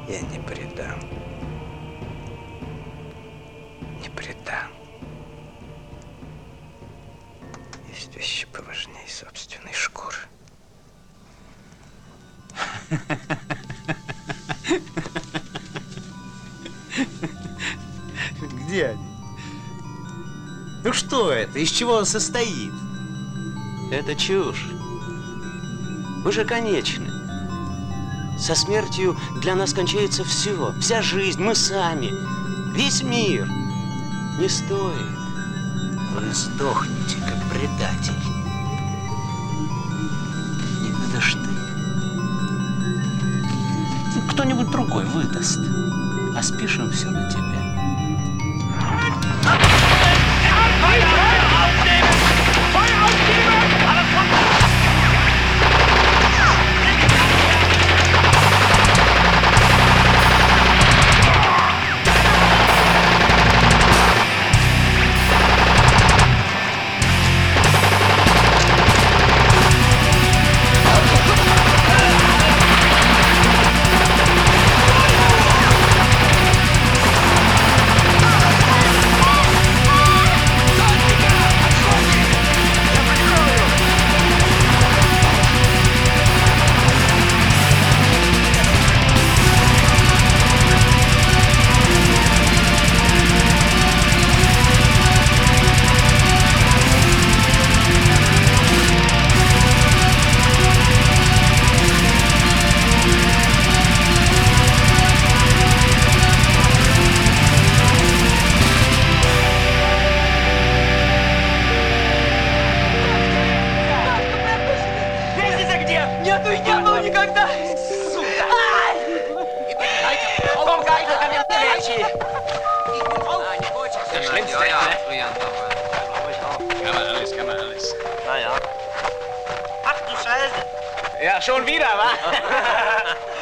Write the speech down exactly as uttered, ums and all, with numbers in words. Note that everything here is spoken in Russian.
Я не предам. Не предам. Есть вещи поважнее собственной шкуры. Где они? Ну что это? Из чего он состоит? Это чушь. Мы же конечны. Со смертью для нас кончается все. Вся жизнь, мы сами. Весь мир. Не стоит. Вы сдохнете, как предатель. Не выдашь ты. Кто-нибудь другой выдаст. А спишем все на тебя. Ja, schon wieder, wa?